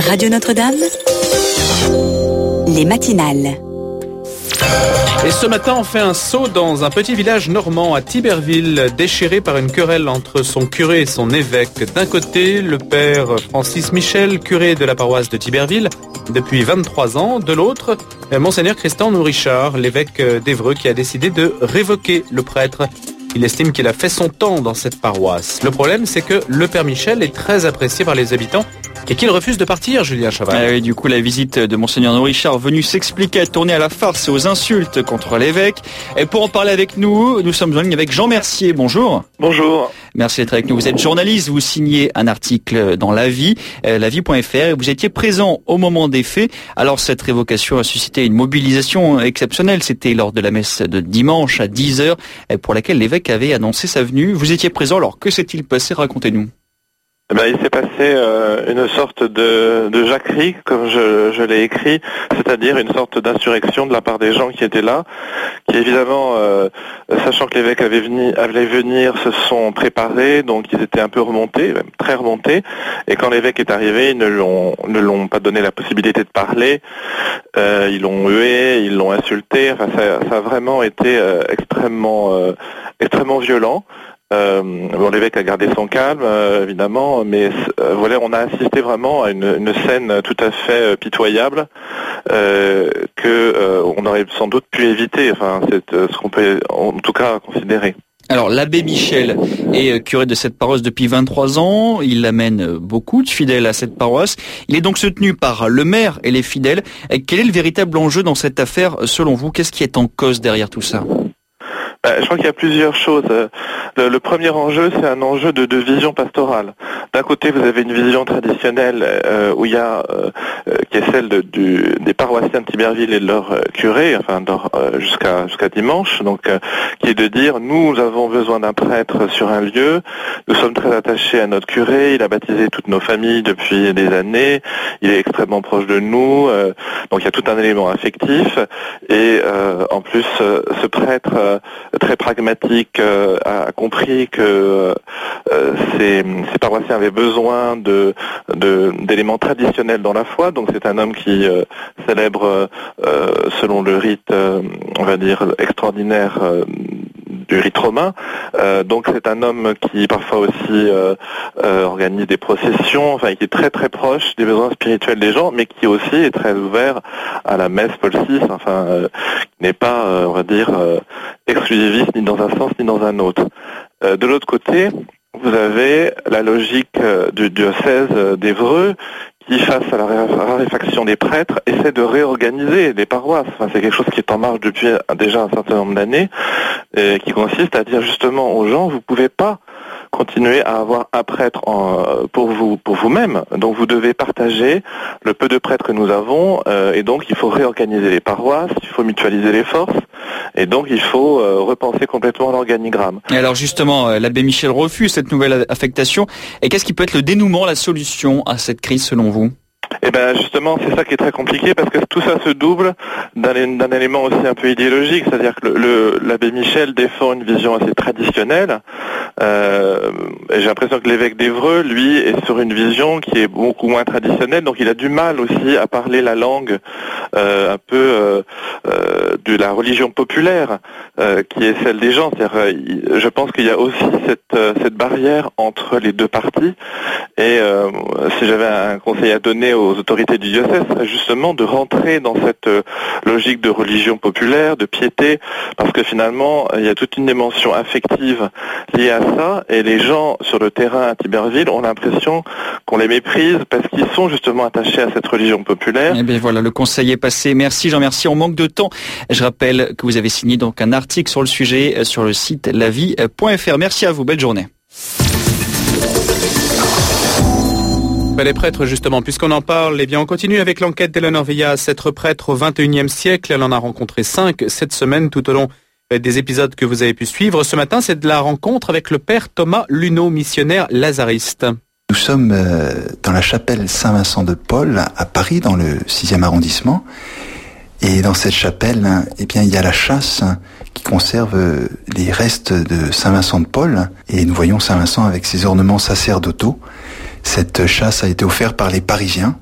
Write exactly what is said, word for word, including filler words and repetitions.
Radio Notre-Dame, les matinales. Et ce matin, on fait un saut dans un petit village normand à Thiberville, déchiré par une querelle entre son curé et son évêque. D'un côté, le père Francis Michel, curé de la paroisse de Thiberville depuis vingt-trois ans. De l'autre, monseigneur Christian Nourichard, l'évêque d'Évreux, qui a décidé de révoquer le prêtre. Il estime qu'il a fait son temps dans cette paroisse. Le problème, c'est que le père Michel est très apprécié par les habitants et qu'il refuse de partir, Julien Chaval. Ah oui, du coup, la visite de monseigneur Nourichard venu s'expliquer a tourné à la farce et aux insultes contre l'évêque. Et pour en parler avec nous, nous sommes en ligne avec Jean Mercier. Bonjour. Bonjour. Merci d'être avec nous. Vous êtes journaliste, vous signez un article dans La Vie, euh, la vie point f r, et vous étiez présent au moment des faits. Alors, cette révocation a suscité une mobilisation exceptionnelle. C'était lors de la messe de dimanche à dix heures, pour laquelle l'évêque avait annoncé sa venue. Vous étiez présent, alors que s'est-il passé? Racontez-nous. Eh ben, il s'est passé euh, une sorte de, de jacquerie, comme je, je l'ai écrit, c'est-à-dire une sorte d'insurrection de la part des gens qui étaient là, qui évidemment, euh, sachant que l'évêque avait venu, allait venir, se sont préparés, donc ils étaient un peu remontés, même très remontés, et quand l'évêque est arrivé, ils ne l'ont, ne l'ont pas donné la possibilité de parler, euh, ils l'ont hué, ils l'ont insulté, enfin ça, ça a vraiment été euh, extrêmement, euh, extrêmement violent. Euh, bon, l'évêque a gardé son calme, euh, évidemment, mais euh, voilà, on a assisté vraiment à une, une scène tout à fait euh, pitoyable euh, que euh, on aurait sans doute pu éviter. Enfin, c'est euh, ce qu'on peut en tout cas considérer. Alors, l'abbé Michel est curé de cette paroisse depuis vingt-trois ans. Il amène beaucoup de fidèles à cette paroisse. Il est donc soutenu par le maire et les fidèles. Quel est le véritable enjeu dans cette affaire, selon vous? Qu'est-ce qui est en cause derrière tout ça? Je crois qu'il y a plusieurs choses. Le, le premier enjeu, c'est un enjeu de, de vision pastorale. D'un côté, vous avez une vision traditionnelle euh, où il y a, euh, qui est celle de, du, des paroissiens de Thiberville et de leur euh, curé, enfin leur, euh, jusqu'à jusqu'à dimanche, donc euh, qui est de dire nous avons besoin d'un prêtre sur un lieu. Nous sommes très attachés à notre curé. Il a baptisé toutes nos familles depuis des années. Il est extrêmement proche de nous. Euh, donc il y a tout un élément affectif. Et euh, en plus, euh, ce prêtre euh, très pragmatique euh, a compris que euh, ces, ces paroissiens avaient besoin de, de d'éléments traditionnels dans la foi. Donc c'est un homme qui euh, célèbre euh, selon le rite, euh, on va dire, extraordinaire euh, du rite romain. Euh, donc c'est un homme qui parfois aussi euh, euh, organise des processions, enfin qui est très très proche des besoins spirituels des gens, mais qui aussi est très ouvert à la messe Paul six, enfin euh, qui n'est pas, euh, on va dire, euh, exclusiviste ni dans un sens ni dans un autre. Euh, de l'autre côté, vous avez la logique euh, du diocèse d'Évreux qui, face à la raréfaction des prêtres, essaie de réorganiser les paroisses. Enfin, c'est quelque chose qui est en marche depuis déjà un certain nombre d'années, et qui consiste à dire justement aux gens, vous pouvez pas continuer à avoir un prêtre en, pour vous, pour vous-même. Donc vous devez partager le peu de prêtres que nous avons, euh, et donc il faut réorganiser les paroisses, il faut mutualiser les forces, et donc il faut euh, repenser complètement l'organigramme. Et alors justement, l'abbé Michel refuse cette nouvelle affectation. Et qu'est-ce qui peut être le dénouement, la solution à cette crise selon vous? Eh ben justement, c'est ça qui est très compliqué parce que tout ça se double d'un, d'un élément aussi un peu idéologique, c'est-à-dire que le, le, l'abbé Michel défend une vision assez traditionnelle. Euh, et j'ai l'impression que l'évêque d'Évreux, lui, est sur une vision qui est beaucoup moins traditionnelle, donc il a du mal aussi à parler la langue euh, un peu euh, euh, de la religion populaire, euh, qui est celle des gens. C'est-à-dire, je pense qu'il y a aussi cette, cette barrière entre les deux parties. Et euh, si j'avais un conseil à donner aux autorités du diocèse, serait justement de rentrer dans cette logique de religion populaire, de piété, parce que finalement, il y a toute une dimension affective liée à ça, et les gens sur le terrain à Thiberville ont l'impression qu'on les méprise parce qu'ils sont justement attachés à cette religion populaire. Eh bien voilà, le conseil est passé. Merci Jean, merci. On manque de temps. Je rappelle que vous avez signé donc un article sur le sujet sur le site la vie point f r. Merci à vous, belle journée. Les prêtres, justement, puisqu'on en parle, eh bien, on continue avec l'enquête d'Éléonore Villas, être prêtre au vingt et unième siècle. Elle en a rencontré cinq cette semaine tout au long des épisodes que vous avez pu suivre. Ce matin, c'est de la rencontre avec le père Thomas Luneau, missionnaire lazariste. Nous sommes dans la chapelle Saint-Vincent de Paul à Paris, dans le sixième arrondissement. Et dans cette chapelle, eh bien, il y a la châsse qui conserve les restes de Saint-Vincent de Paul. Et nous voyons Saint-Vincent avec ses ornements sacerdotaux. Cette châsse a été offerte par les Parisiens